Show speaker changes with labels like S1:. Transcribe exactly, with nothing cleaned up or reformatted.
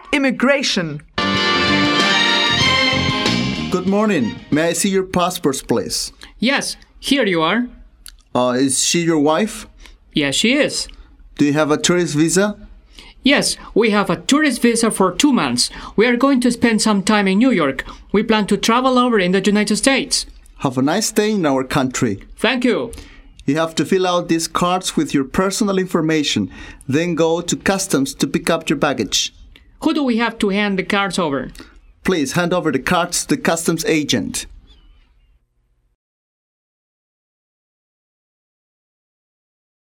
S1: immigration.
S2: Good morning. May I see your passports, please?
S3: Yes, here you are.
S2: Uh, is she your wife?
S3: Yes, she is.
S2: Do you have a tourist visa?
S3: Yes, we have a tourist visa for two months. We are going to spend some time in New York. We plan to travel over in the United States.
S2: Have a nice day in our country.
S3: Thank you.
S2: You have to fill out these cards with your personal information, then go to customs to pick up your baggage.
S3: Who do we have to hand the cards over?
S2: Please hand over the cards to the customs agent.